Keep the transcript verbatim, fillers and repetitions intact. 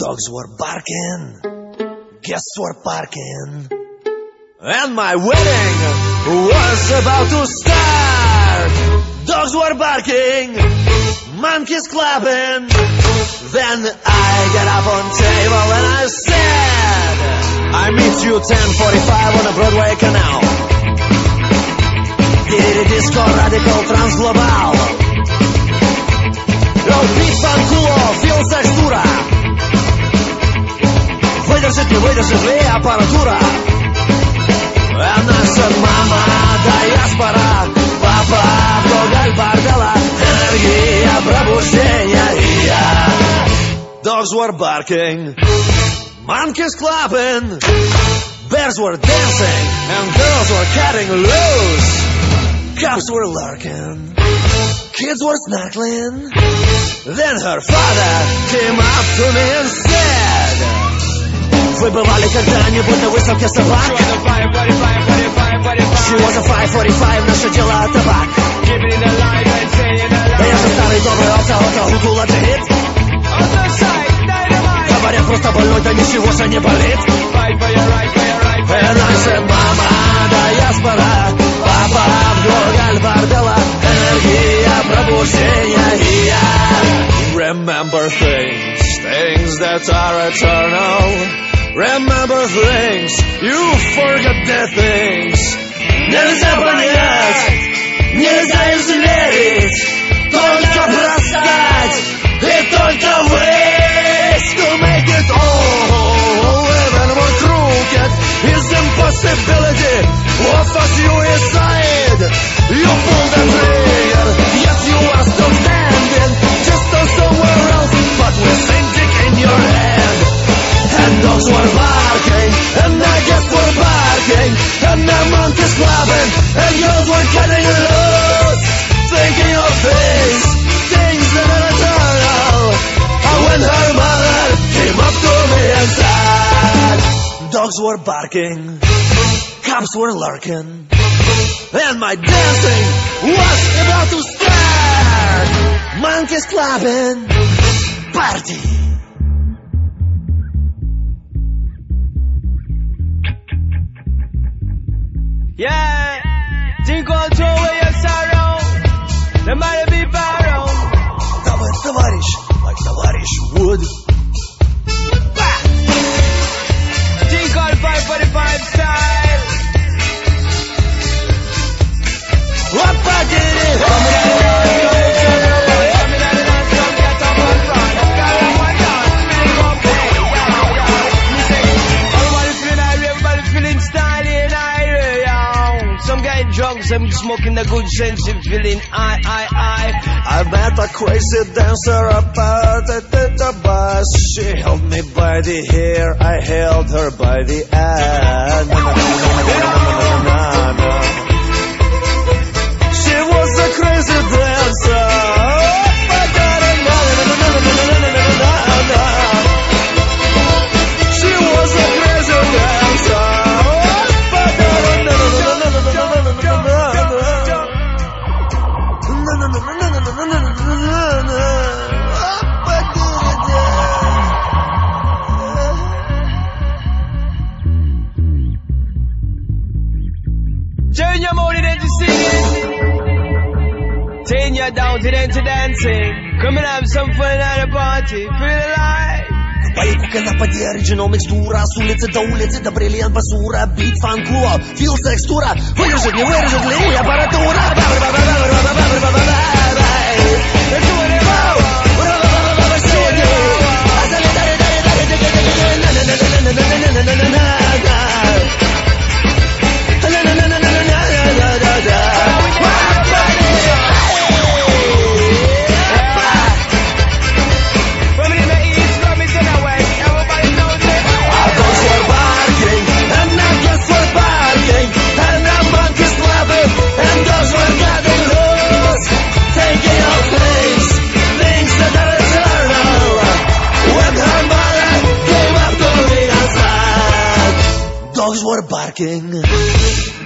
Dogs were barking, guests were parking, and my wedding was about to start. Dogs were barking, monkeys clapping. Then I got up on table and I said, I meet you ten forty-five on the Broadway canal. Did disco radical trans global. Yo, beat fanculo, feel textura. Выдержит, не выдержит ли аппаратура? And I said, мама, диаспора, папа, вдоль бордела, энергия пробуждения, и я. Dogs were barking, monkeys clapping, bears were dancing, and girls were cutting loose. Cops were lurking, kids were snuggling. Then her father came up to me and said, вы бывали когда-нибудь на выставке собак? She was a five forty-five, наше дело табак. Да я же старый добрый Ота-Ота, Хутула Джихит. Говорят, просто больной, да ничего же не болит. And I said, мама, диаспора, папа, вдоль бордела, энергия пробуждения, и я. Remember things, things that are eternal. Remember things, you forget the things. Нельзя понять, нельзя измерить, только простать и только выйти. To make it all, even more crooked, is impossibility of a suicide. You pull the trigger, yes you are still standing, just on somewhere else, but with same dick in your hand. And dogs were barking, and the guests were barking, and the monkeys clapping, and girls were cutting loose, thinking of things, things that are eternal. And when her mother came up to me and said, dogs were barking, cops were lurking, and my dancing was about to start. Monkeys clapping, party. Yeah, think all throw away your sorrow. There might be barrow. Давай, товарищ, like товарищ Wood. Think all five forty-five style. What I did it. Drugs, I'm smoking the good sense of feeling I, I, I I met a crazy dancer apart at the bus. She held me by the hair, I held her by the ass. She was a crazy dancer. She was a crazy dancer. turn your mode into singing, turn you down to then to dancing. Come and have some fun at a party, feel alive. Байку на поде, оригинал микстура. С улицы до улицы, до бриллиант басура. Бит, фан, клуб, фил, текстура. Выдержит, не выдержит ли аппаратура. Dogs were barking,